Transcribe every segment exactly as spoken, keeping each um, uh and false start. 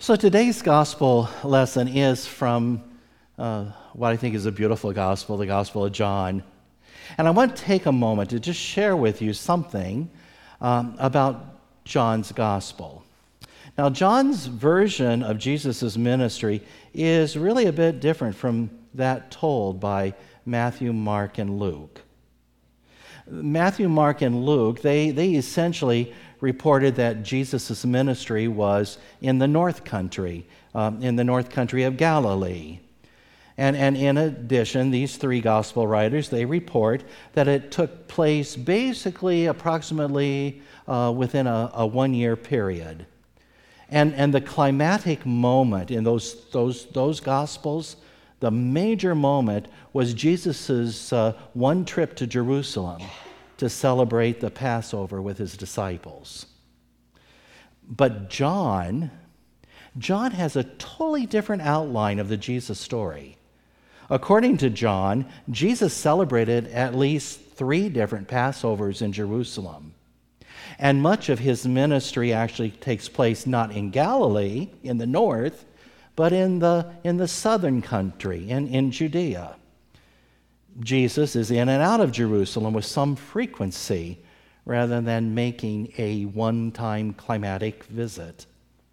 So today's gospel lesson is from uh, what I think is a beautiful gospel, the Gospel of John. And I want to take a moment to just share with you something um, about John's gospel. Now, John's version of Jesus' ministry is really a bit different from that told by Matthew, Mark, and Luke. Matthew, Mark, and Luke, they, they essentially reported that Jesus' ministry was in the north country, um, in the north country of Galilee. And, and in addition, these three gospel writers, they report that it took place basically approximately uh, within a, a one-year period. And, and the climatic moment in those, those, those gospels, the major moment was Jesus' uh, one trip to Jerusalem to celebrate the Passover with his disciples. But John, John has a totally different outline of the Jesus story. According to John, Jesus celebrated at least three different Passovers in Jerusalem. And much of his ministry actually takes place not in Galilee, in the north, but in the, in the southern country, in, in Judea. Jesus is in and out of Jerusalem with some frequency rather than making a one-time climatic visit.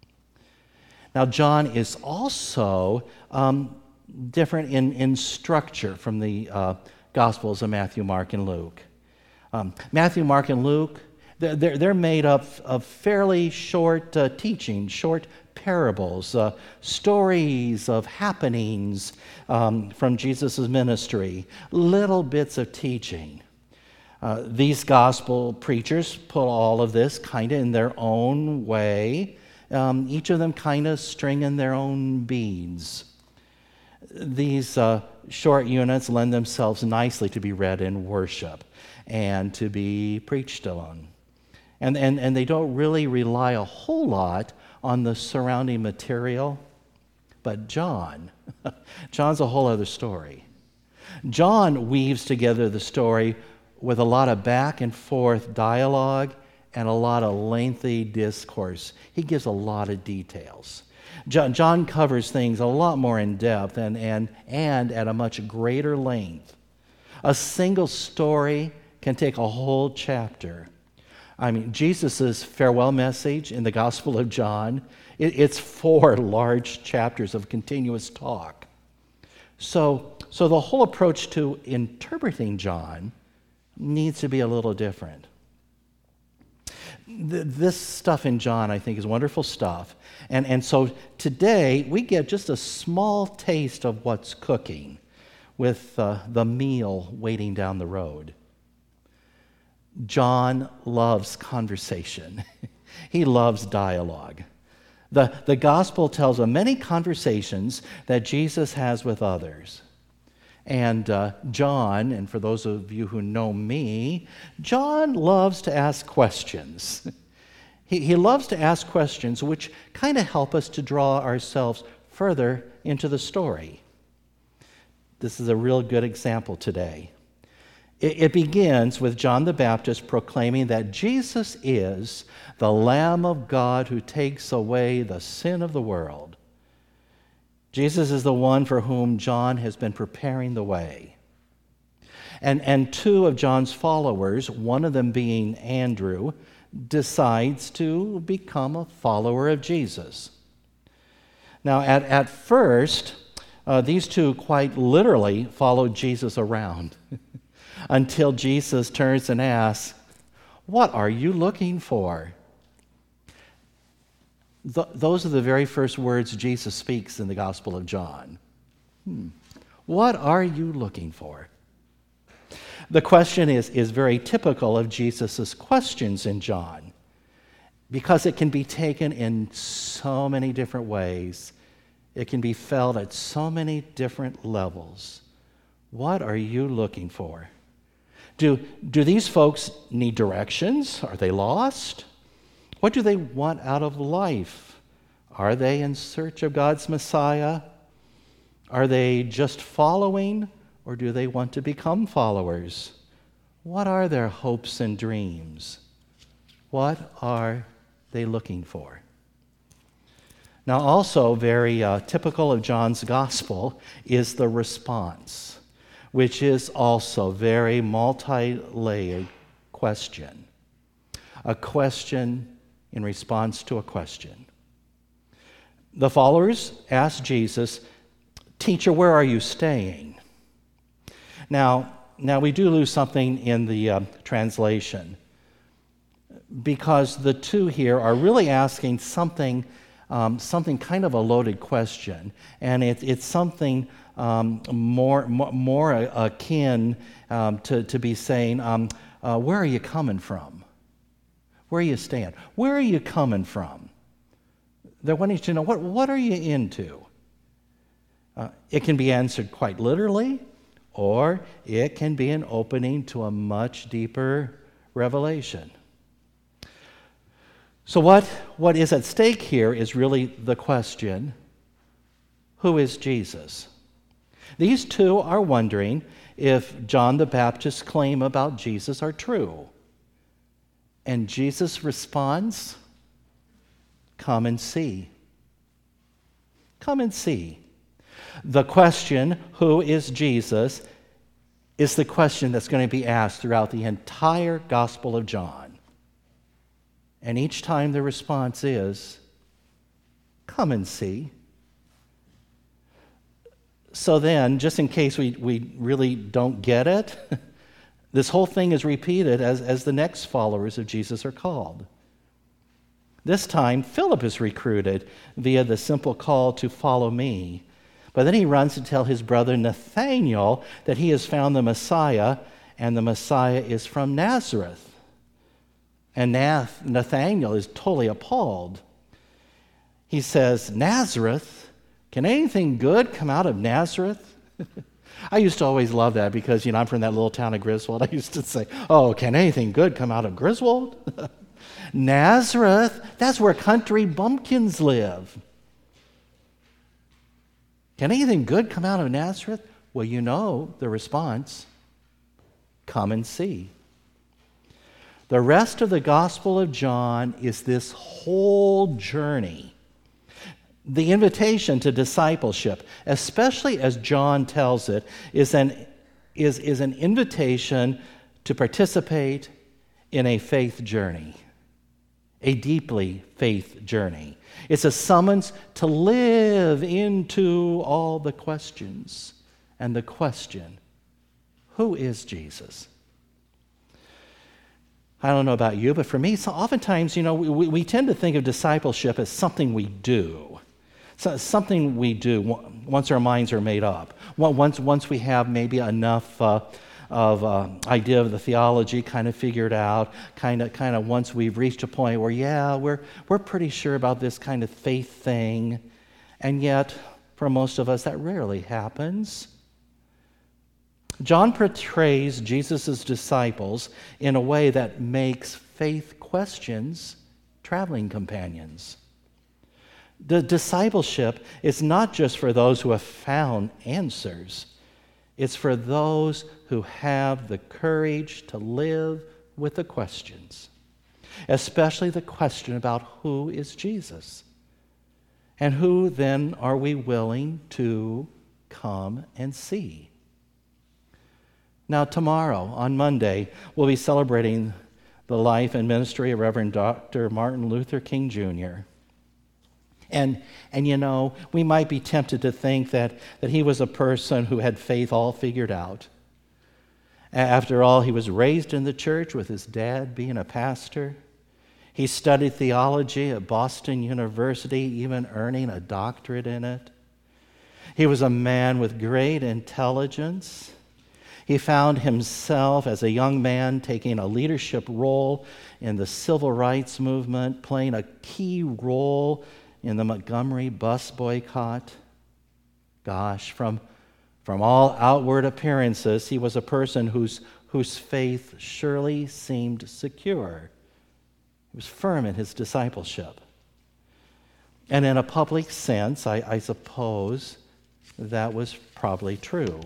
Now, John is also um, different in, in structure from the uh, Gospels of Matthew, Mark, and Luke. Um, Matthew, Mark, and Luke, they're, they're made up of fairly short uh, teachings, short parables, uh, stories of happenings um, from Jesus' ministry, little bits of teaching. Uh, these gospel preachers put all of this kind of in their own way, um, each of them kind of stringing their own beads. These uh, short units lend themselves nicely to be read in worship and to be preached on. And, and, and they don't really rely a whole lot on the surrounding material. But John, John's a whole other story. John weaves together the story with a lot of back and forth dialogue and a lot of lengthy discourse. He gives a lot of details. John, John covers things a lot more in depth and, and, and at a much greater length. A single story can take a whole chapter. I mean, Jesus' farewell message in the Gospel of John, it, it's four large chapters of continuous talk. So, so the whole approach to interpreting John needs to be a little different. Th- this stuff in John, I think, is wonderful stuff. And, and so today, we get just a small taste of what's cooking with uh, the meal waiting down the road. John loves conversation. He loves dialogue. The, the gospel tells of many conversations that Jesus has with others. And uh, John, and for those of you who know me, John loves to ask questions. He, he loves to ask questions which kind of help us to draw ourselves further into the story. This is a real good example today. It begins with John the Baptist proclaiming that Jesus is the Lamb of God who takes away the sin of the world. Jesus is the one for whom John has been preparing the way. And, and two of John's followers, one of them being Andrew, decides to become a follower of Jesus. Now, at, at first, uh, these two quite literally followed Jesus around. Until Jesus turns and asks, "What are you looking for?" Th- those are the very first words Jesus speaks in the Gospel of John. Hmm. What are you looking for? The question is, is very typical of Jesus' questions in John because it can be taken in so many different ways. It can be felt at so many different levels. What are you looking for? Do, do these folks need directions? Are they lost? What do they want out of life? Are they in search of God's Messiah? Are they just following, or do they want to become followers? What are their hopes and dreams? What are they looking for? Now, also very uh, typical of John's gospel is the response, which is also very multi-layered question. A question in response to a question. The followers asked Jesus, "Teacher, where are you staying?" Now, now we do lose something in the uh, translation, because the two here are really asking something, um, something kind of a loaded question, and it, it's something um, more, more, more akin um, to, to be saying, um, uh, "Where are you coming from? Where are you staying? Where are you coming from?" They're wanting to know, what, what are you into? Uh, it can be answered quite literally, or it can be an opening to a much deeper revelation. So what, what is at stake here is really the question, who is Jesus? These two are wondering if John the Baptist's claim about Jesus are true. And Jesus responds, "Come and see." Come and see. The question, who is Jesus, is the question that's going to be asked throughout the entire Gospel of John. And each time the response is, "Come and see." So then, just in case we, we really don't get it, this whole thing is repeated as, as the next followers of Jesus are called. This time, Philip is recruited via the simple call to follow me. But then he runs to tell his brother Nathanael that he has found the Messiah, and the Messiah is from Nazareth. And Nath- Nathanael is totally appalled. He says, "Nazareth? Can anything good come out of Nazareth?" I used to always love that because, you know, I'm from that little town of Griswold. I used to say, "Oh, can anything good come out of Griswold?" Nazareth, that's where country bumpkins live. Can anything good come out of Nazareth? Well, you know the response. Come and see. The rest of the Gospel of John is this whole journey. The invitation to discipleship, especially as John tells it, is an, is, is an invitation to participate in a faith journey. A deeply faith journey. It's a summons to live into all the questions. And the question, who is Jesus? I don't know about you, but for me, so oftentimes, you know, we, we tend to think of discipleship as something we do. So something we do once our minds are made up. Once, once we have maybe enough uh, of uh, idea of the theology kind of figured out, kind of kind of once we've reached a point where, yeah, we're we're pretty sure about this kind of faith thing, and yet for most of us that rarely happens. John portrays Jesus' disciples in a way that makes faith questions traveling companions. The discipleship is not just for those who have found answers. It's for those who have the courage to live with the questions, especially the question about who is Jesus, and who then are we willing to come and see. Now, tomorrow, on Monday, we'll be celebrating the life and ministry of Reverend Doctor Martin Luther King Junior And, and you know, we might be tempted to think that, that he was a person who had faith all figured out. After all, he was raised in the church with his dad being a pastor. He studied theology at Boston University, even earning a doctorate in it. He was a man with great intelligence. He found himself as a young man taking a leadership role in the civil rights movement, playing a key role in the Montgomery bus boycott. Gosh, from, from all outward appearances, he was a person whose, whose faith surely seemed secure. He was firm in his discipleship. And in a public sense, I, I suppose that was probably true.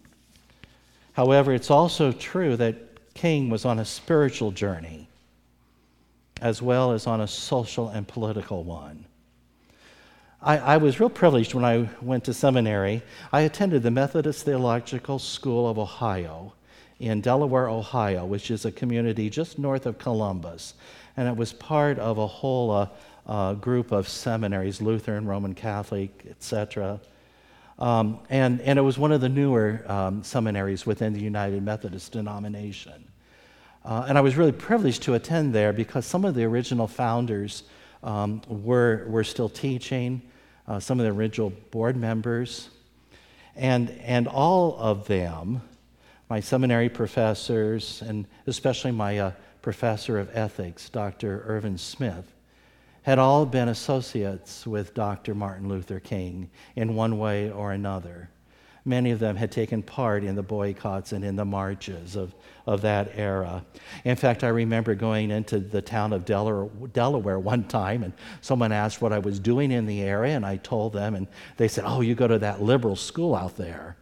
However, it's also true that King was on a spiritual journey as well as on a social and political one. I, I was real privileged when I went to seminary. I attended the Methodist Theological School of Ohio in Delaware, Ohio, which is a community just north of Columbus. And it was part of a whole uh, uh, group of seminaries, Lutheran, Roman Catholic, et cetera. Um, and, and it was one of the newer um, seminaries within the United Methodist denomination. Uh, and I was really privileged to attend there because some of the original founders um, were, were still teaching, uh, some of the original board members. And, and all of them, my seminary professors, and especially my uh, professor of ethics, Doctor Irvin Smith, had all been associates with Doctor Martin Luther King in one way or another. Many of them had taken part in the boycotts and in the marches of, of that era. In fact, I remember going into the town of Delaware, Delaware one time, and someone asked what I was doing in the area, and I told them, and they said, "Oh, you go to that liberal school out there."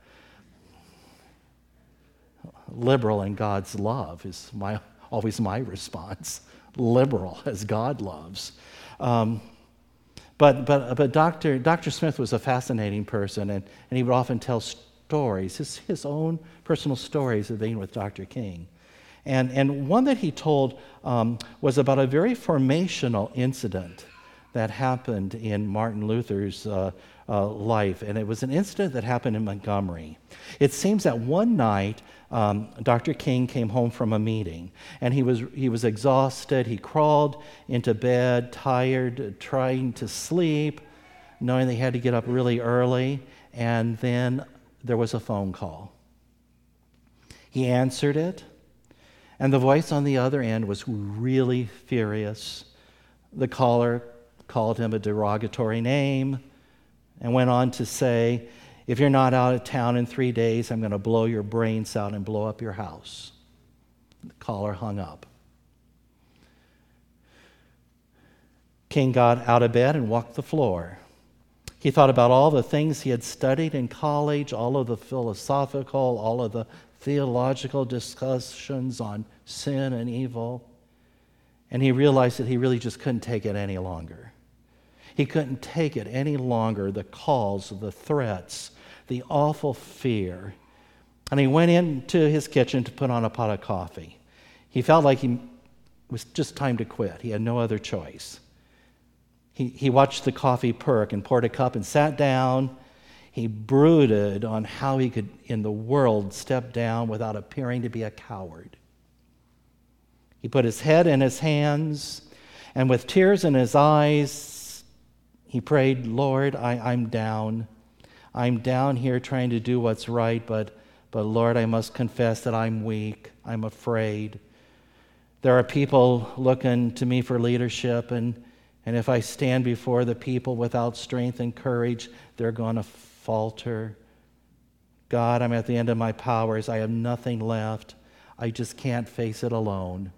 Liberal in God's love is my always my response. Liberal as God loves. Um, but but but Doctor Doctor Smith was a fascinating person, and, and he would often tell stories, his his own personal stories of being with Doctor King. And and one that he told um, was about a very formational incident that happened in Martin Luther's uh, uh, life, and it was an incident that happened in Montgomery. It seems that one night, um, Doctor King came home from a meeting, and he was he was exhausted. He crawled into bed, tired, trying to sleep, knowing that he had to get up really early, and then there was a phone call. He answered it, and the voice on the other end was really furious. The caller called him a derogatory name and went on to say, "If you're not out of town in three days, I'm going to blow your brains out and blow up your house." The caller hung up. King got out of bed and walked the floor. He thought about all the things he had studied in college, all of the philosophical, all of the theological discussions on sin and evil, and he realized that he really just couldn't take it any longer. He couldn't take it any longer, the calls, the threats, the awful fear. And he went into his kitchen to put on a pot of coffee. He felt like he, it was just time to quit. He had no other choice. He, he watched the coffee perk and poured a cup and sat down. He brooded on how he could, in the world, step down without appearing to be a coward. He put his head in his hands, and with tears in his eyes, he prayed, "Lord, I, I'm down. I'm down here trying to do what's right, but, but Lord, I must confess that I'm weak. I'm afraid. There are people looking to me for leadership, and, and if I stand before the people without strength and courage, they're going to falter. God, I'm at the end of my powers. I have nothing left. I just can't face it alone."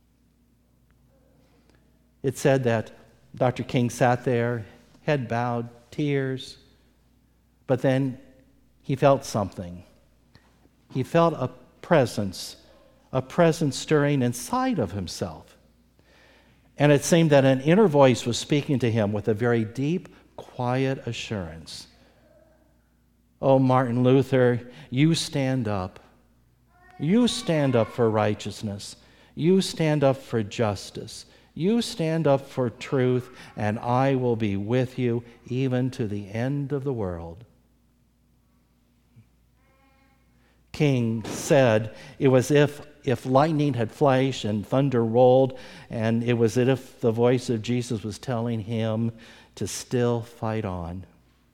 It said that Doctor King sat there, head bowed, tears, but then he felt something. He felt a presence, a presence stirring inside of himself. And it seemed that an inner voice was speaking to him with a very deep, quiet assurance. "Oh, Martin Luther, you stand up. You stand up for righteousness. You stand up for justice. You stand up for truth, and I will be with you even to the end of the world." King said it was if, if lightning had flashed and thunder rolled, and it was as if the voice of Jesus was telling him to still fight on.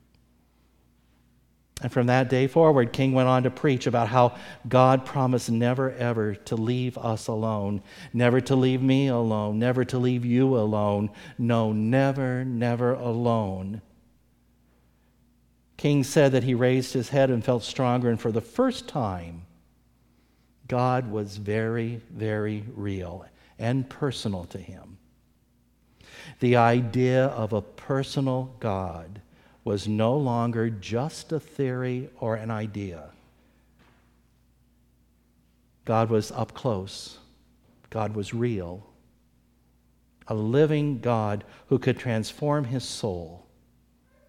And from that day forward, King went on to preach about how God promised never, ever to leave us alone, never to leave me alone, never to leave you alone. No, never, never alone. King said that he raised his head and felt stronger, and for the first time, God was very, very real and personal to him. The idea of a personal God was no longer just a theory or an idea. God was up close. God was real. A living God who could transform his soul.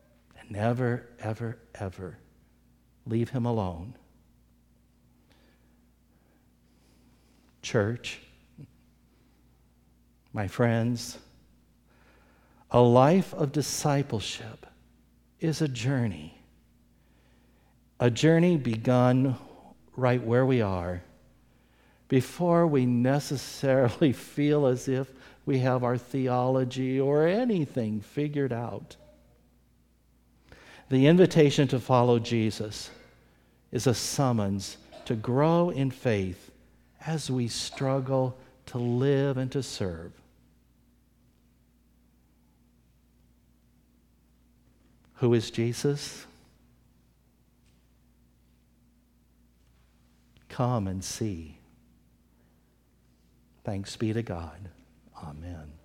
Never, ever, ever leave him alone. Church, my friends, a life of discipleship is a journey. A journey begun right where we are, before we necessarily feel as if we have our theology or anything figured out. The invitation to follow Jesus is a summons to grow in faith as we struggle to live and to serve. Who is Jesus? Come and see. Thanks be to God. Amen.